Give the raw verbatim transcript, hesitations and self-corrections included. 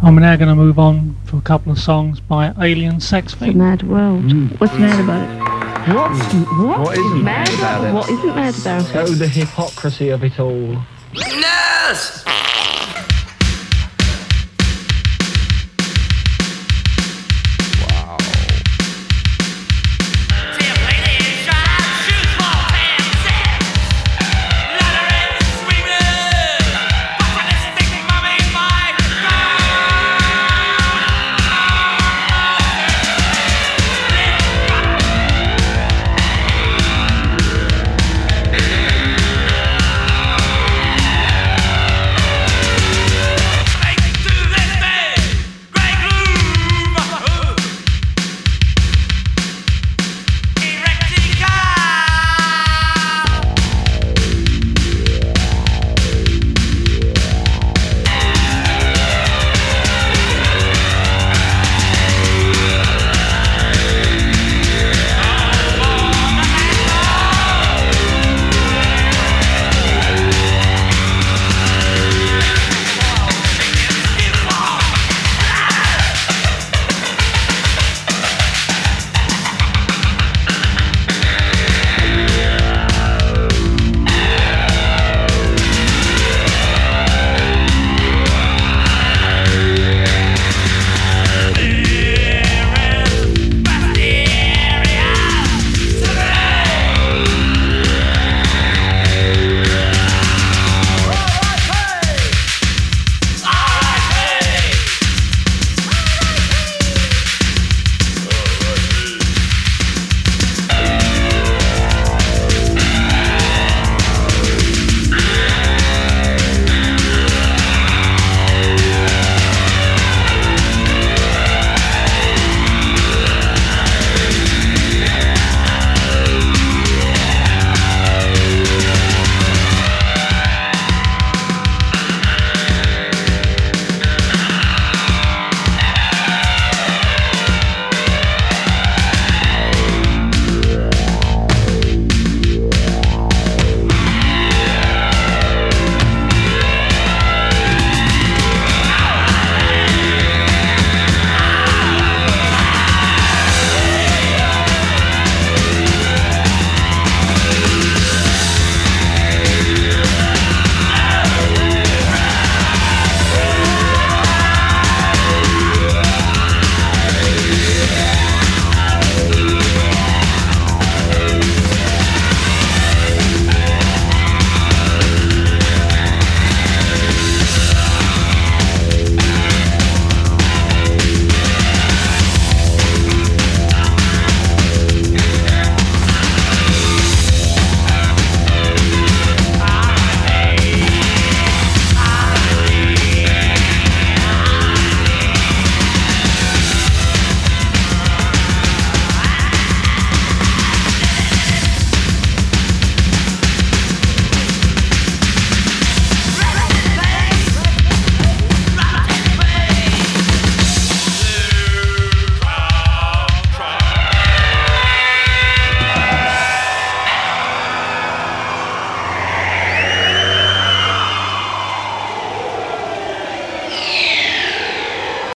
I'm now going to move on for a couple of songs by Alien Sex It's a Fiend. mad world. Mm. What's mad about it? What's, what, What is isn't mad mad about about it? What isn't mad about Oh, it? the hypocrisy of it all. Nurse!